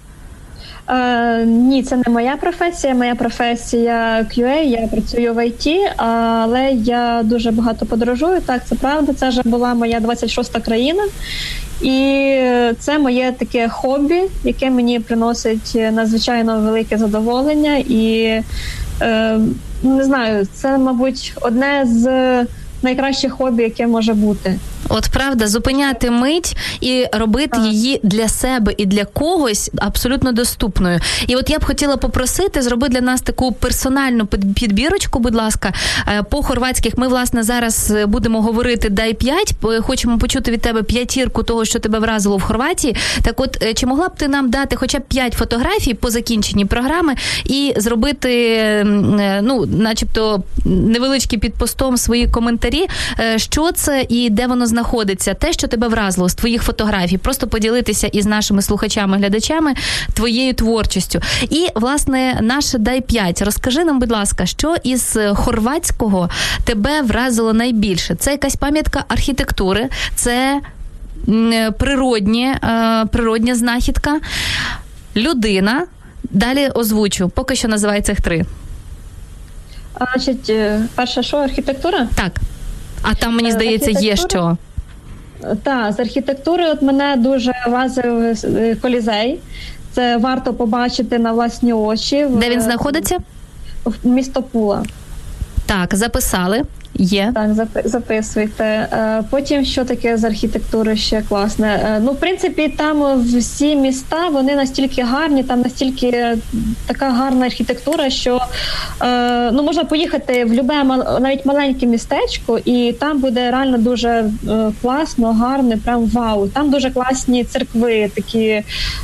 Е, ні, це не моя професія. Моя професія кью ей, я працюю в ай ті, але я дуже багато подорожую. Так, це правда, це вже була моя двадцять шоста країна. І це моє таке хобі, яке мені приносить надзвичайно велике задоволення. І, е, не знаю, це, мабуть, одне з найкращих хобі, яке може бути.
От правда, зупиняти мить і робити так. її для себе і для когось абсолютно доступною. І от я б хотіла попросити, зроби для нас таку персональну підбірочку, будь ласка, по хорватських. Ми, власне, зараз будемо говорити «Дай п'ять», хочемо почути від тебе п'ятірку того, що тебе вразило в Хорватії. Так от, чи могла б ти нам дати хоча б п'ять фотографій по закінченні програми і зробити, ну, начебто, невеличкі під постом свої коментарі, що це і де воно знаходиться, те, що тебе вразило з твоїх фотографій, просто поділитися із нашими слухачами, глядачами твоєю творчістю. І, власне, наше «Дай п'ять». Розкажи нам, будь ласка, що із хорватського тебе вразило найбільше? Це якась пам'ятка архітектури, це природні, природня знахідка, людина. Далі озвучу, поки що називай цих три.
А, значить, перша що, архітектура?
Так. А там, мені здається, є що.
Так, з архітектури от мене дуже вразив Колізей. Це варто побачити на власні очі.
Де він знаходиться?
В місто Пула.
Так, записали. Є.
Так, записуйте. Потім, що таке з архітектури ще класне? Ну, в принципі, там всі міста, вони настільки гарні, там настільки така гарна архітектура, що ну, можна поїхати в любе, навіть маленьке містечко, і там буде реально дуже класно, гарно, прям вау. Там дуже класні церкви, такі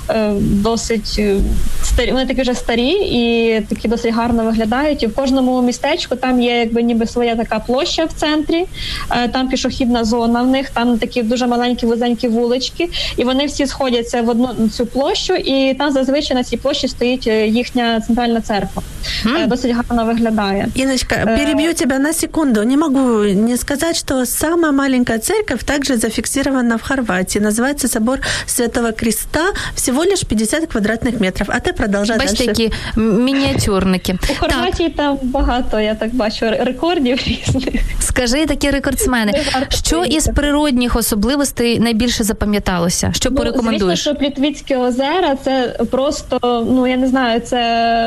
досить старі, вони такі вже старі і такі досить гарно виглядають. І в кожному містечку там є якби ніби своя така площа, площа в центрі, там пішохідна зона в них, там такі дуже маленькі вузенькі вулички, і вони всі сходяться в одну цю площу, і там зазвичай на цій площі стоїть їхня центральна церква. Mm. Досить гарно виглядає.
Инночка, перебью тебя на секунду. Не могу не сказать, что самая маленькая церковь также зафиксирована в Хорватии. Называется собор Святого Креста. Всего лишь пятьдесят квадратных метров. А ти продовжай далі.
Бачите, такі мініатюрники.
У Хорватії так. Там багато, я так бачу, рекордів різних.
Скажи, такі рекордсмени, що із природних особливостей найбільше запам'яталося? Що ну, порекомендуєш?
Звісно, що Плітвіцьке озера – це просто, ну, я не знаю, це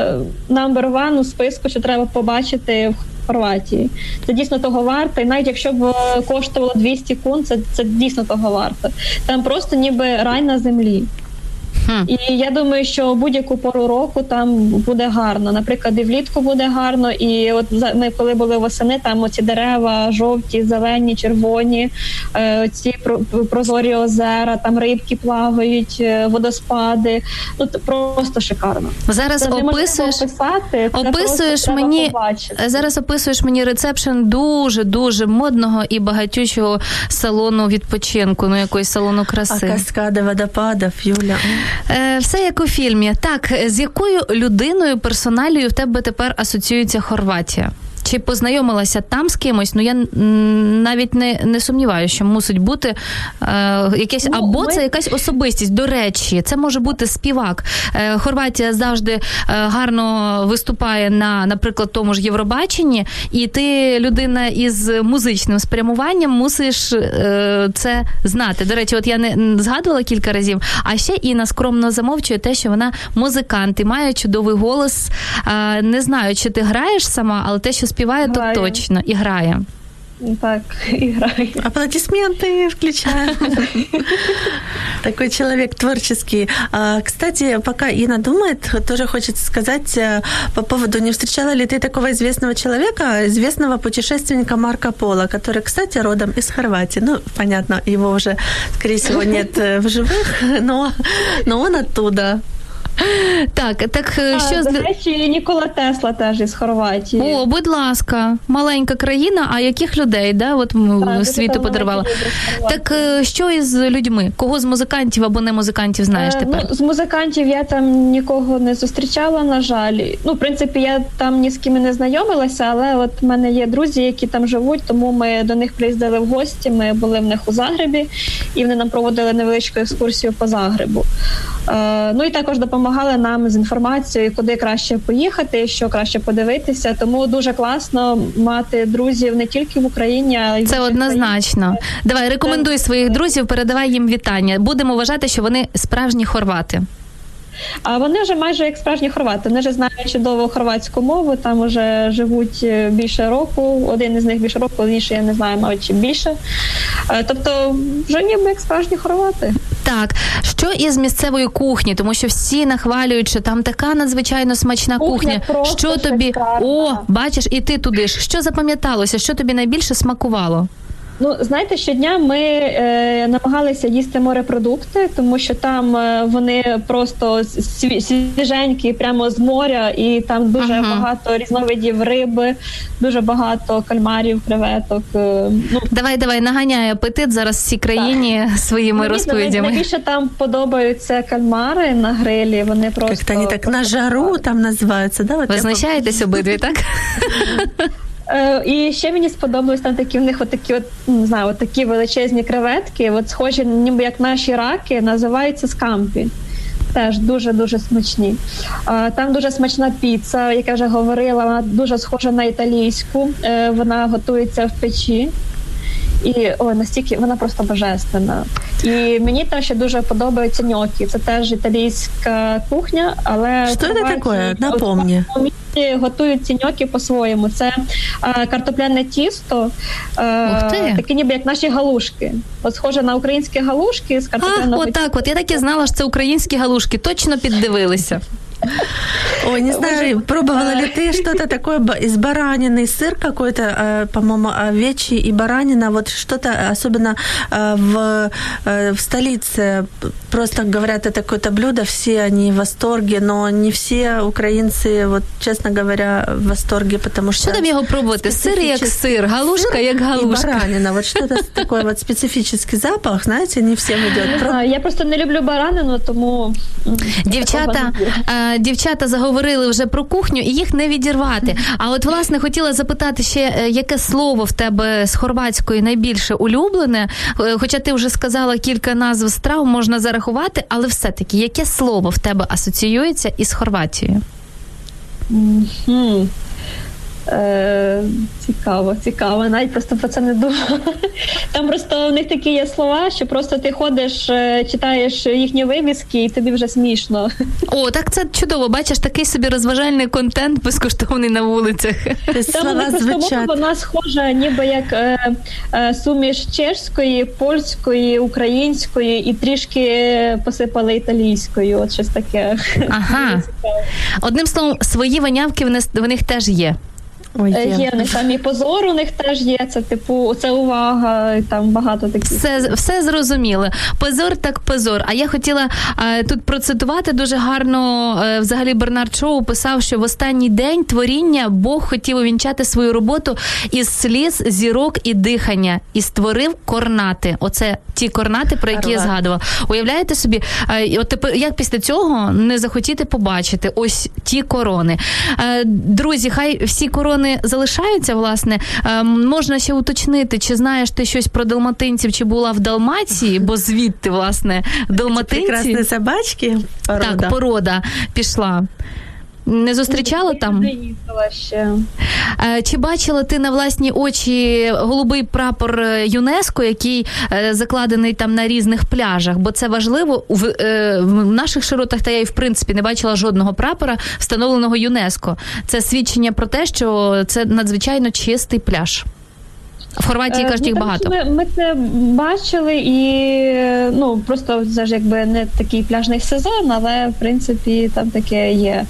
number one у списку, що треба побачити в Хорватії. Це дійсно того варто, і навіть якщо б коштувало двісті кун, це, це дійсно того варто. Там просто ніби рай на землі. Хм. І я думаю, що будь-яку пору року там буде гарно. Наприклад, і влітку буде гарно, і от ми коли були восени, там оці дерева жовті, зелені, червоні, ці прозорі озера, там рибки плавають, водоспади. Ну, просто шикарно.
Зараз це описуєш,
описати,
описуєш мені, зараз описуєш мені рецепшн дуже-дуже модного і багатючого салону відпочинку, ну якоїсь салону краси.
А каскади водопадів, Юля.
Все як у фільмі. Так, з якою людиною, персоналією в тебе тепер асоціюється Хорватія? Чи познайомилася там з кимось? Ну, я навіть не, не сумніваюся, що мусить бути е, якесь, ну, або ми... це якась особистість. До речі, це може бути співак. Е, Хорватія завжди е, гарно виступає на, наприклад, тому ж Євробаченні, і ти, людина із музичним спрямуванням, мусиш е, це знати. До речі, от я не згадувала кілька разів, а ще Інна скромно замовчує те, що вона музикант і має чудовий голос. Е, не знаю, чи ти граєш сама, але те, що співає, то точно. І грає.
Так, и играет.
Аплодисменты включаем. Такой человек творческий. Кстати, пока Инна думает, тоже хочется сказать по поводу, не встречала ли ты такого известного человека, известного путешественника Марко Поло, который, кстати, родом из Хорватии. Ну, понятно, его уже, скорее всего, нет в живых, но, но он оттуда.
Так, так
а,
що...
До речі, Нікола Тесла теж із Хорватії.
О, будь ласка, маленька країна, а яких людей, да, от так, світу подарувала. Так що із людьми? Кого з музикантів або не музикантів знаєш тепер?
Е, ну, з музикантів я там нікого не зустрічала, на жаль. Ну, в принципі, я там ні з ким не знайомилася, але от в мене є друзі, які там живуть, тому ми до них приїздили в гості, ми були в них у Загребі, і вони нам проводили невеличку екскурсію по Загребу. Е, ну і також допомагали нам з інформацією, куди краще поїхати, що краще подивитися. Тому дуже класно мати друзів не тільки в Україні, а й в
Це однозначно. Країнах. Давай, рекомендуй своїх друзів, передавай їм вітання. Будемо вважати, що вони справжні хорвати.
А вони вже майже як справжні хорвати. Вони вже знають чудово хорватську мову, там вже живуть більше року. Один із них більше року, інший, я не знаю, мабуть, чи більше. Тобто вже ніби як справжні хорвати.
Так, що із місцевої кухні? Тому що всі нахвалюють, що там така надзвичайно смачна кухня.
кухня.
Що тобі...
шикарна.
О, бачиш, і ти туди ж. Що запам'яталося? Що тобі найбільше смакувало?
Ну, знаєте, щодня ми е, намагалися їсти морепродукти, тому що там е, вони просто сві- свіженькі, прямо з моря, і там дуже ага. багато різновидів риби, дуже багато кальмарів, креветок. Е, ну.
Давай, давай, наганяй апетит зараз всій країні так. своїми
Мені
розповідями.
Найбільше там подобаються кальмари на грилі, вони просто...
Як-то вони так на жару там називаються, да?
Ви знущаєтесь обидві, так?
І ще мені сподобалось там такі в них отакі от, не знаю, от такі величезні креветки, от схожі ніби як наші раки, називаються скампі. Теж дуже-дуже смачні. Там дуже смачна піца, як я вже говорила, вона дуже схожа на італійську. Вона готується в печі. І о, настільки вона просто божественна. І мені там ще дуже подобаються ньокі. Це теж італійська кухня, але
що це таке? Напомні.
Готують ці ньокі по-своєму. Це а, картопляне тісто, а, таке ніби як наші галушки. От схоже на українські галушки з картопляного
а,
тіста.
Отак, от я так і знала, що це українські галушки. Точно піддивилися.
Ой, не знаю, пробовала ли ты что-то такое из баранины, сыр какой-то, по-моему, овечий и баранина, вот что-то, особенно в, в столице, просто говорят, это какое-то блюдо, все они в восторге, но не все украинцы, вот, честно говоря, в восторге, потому что...
Что там его пробовать? Сыр як сыр, галушка як галушка.
И баранина, вот что-то такой вот специфический запах, знаете, не всем идет.
Про... Я просто не люблю баранину, тому...
Дівчата, дівчата заговорили вже про кухню, і їх не відірвати. А от, власне, хотіла запитати ще, яке слово в тебе з хорватської найбільше улюблене? Хоча ти вже сказала кілька назв страв, можна зарахувати, але все-таки, яке слово в тебе асоціюється із Хорватією?
Mm-hmm. Е, цікаво, цікаво. Навіть просто про це не думала. Там просто у них такі є слова, що просто ти ходиш, читаєш їхні вивіски, і тобі вже смішно.
О, так це чудово. Бачиш, такий собі розважальний контент безкоштовний на вулицях.
Там вони просто мова, вона схожа ніби як е, е, суміш чешської, польської, української і трішки посипали італійською. От щось таке.
Ага. Одним словом, свої винявки в них теж є.
Ой, є.
Є, в них там і позор у них теж є, це типу, це увага, там багато таких.
Все, все зрозуміло. Позор так позор. А я хотіла а, тут процитувати дуже гарно, а, взагалі Бернард Шоу писав, що в останній день творіння Бог хотів увінчати свою роботу із сліз, зірок і дихання, і створив корнати. Оце ті корнати, про які я згадувала. Уявляєте собі, а, от тепер, як після цього не захотіти побачити ось ті корони. А, друзі, хай всі корони залишаються, власне. Е, можна ще уточнити, чи знаєш ти щось про далматинців, чи була в Далмації, бо звідти, власне, далматинці...
Прекрасні собачки, порода.
Так, порода пішла. Не зустрічала там?
Не їздила ще.
Е, чи бачила ти на власні очі голубий прапор ЮНЕСКО, який е, закладений там на різних пляжах? Бо це важливо. В, е, в наших широтах та я і в принципі не бачила жодного прапора, встановленого ЮНЕСКО. Це свідчення про те, що це надзвичайно чистий пляж. В Хорватії, кажуть, їх багато.
Ми, ми це бачили і, ну, просто це ж якби не такий пляжний сезон, але, в принципі, там таке є.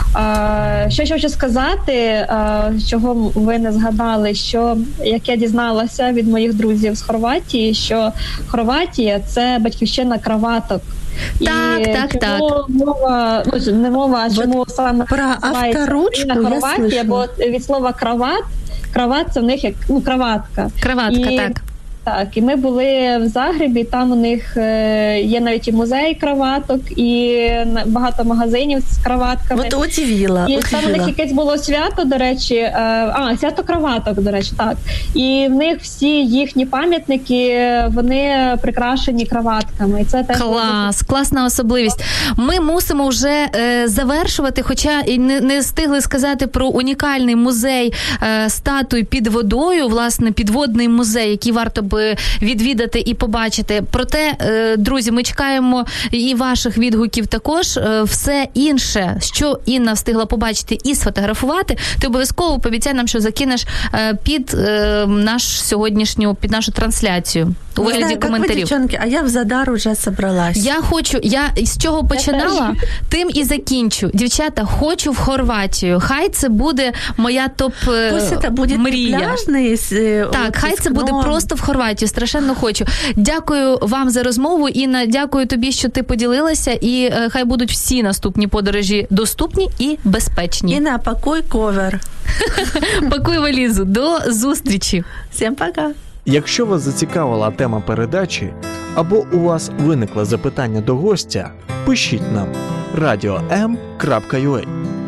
А, що ще хочу сказати, а, чого ви не згадали, що, як я дізналася від моїх друзів з Хорватії, що Хорватія – це батьківщина краваток.
Так,
і
так, так.
Мова, ну, не мова, а чому саме
про авторучку
Хорватія, бо від слова крават, крават це в них як, ну, краватка.
Краватка,
і,
так.
Так, і ми були в Загребі, там у них е, є навіть і музей краваток, і багато магазинів з краватками.
От удивила,
І
удивила.
там у них якесь було свято, до речі, е, а, свято краваток, до речі, так. І в них всі їхні пам'ятники, вони прикрашені краватками. І це теж
клас, дуже... класна особливість. Ми мусимо вже е, завершувати, хоча і не, не встигли сказати про унікальний музей е, статуй під водою, власне, підводний музей, який варто відвідати і побачити. Проте, друзі, ми чекаємо і ваших відгуків також. Все інше, що Інна встигла побачити і сфотографувати, ти обов'язково пообіцяй нам, що закинеш під наш сьогоднішню, під нашу трансляцію у вигляді
знаю,
коментарів.
Як ви, дівчонки, а я в Задар уже собралась.
Я хочу, я з чого починала, тим і закінчу. Дівчата, хочу в Хорватію. Хай це буде моя топ-мрія.
Пусть це буде пляжний.
Так, хай це буде просто в Хорватію. Страшенно хочу. Дякую вам за розмову, Інна. Дякую тобі, що ти поділилася. І хай будуть всі наступні подорожі доступні і безпечні.
Інна, пакуй ковер.
Пакуй валізу. До зустрічі.
Всім пока.
Якщо вас зацікавила тема передачі або у вас виникло запитання до гостя, пишіть нам радіо ем крапка ю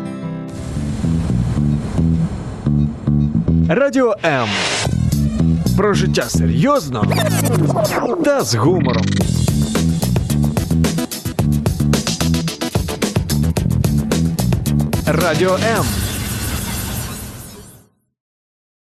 а. Радіо М. Про життя серйозно та з гумором. Радіо М.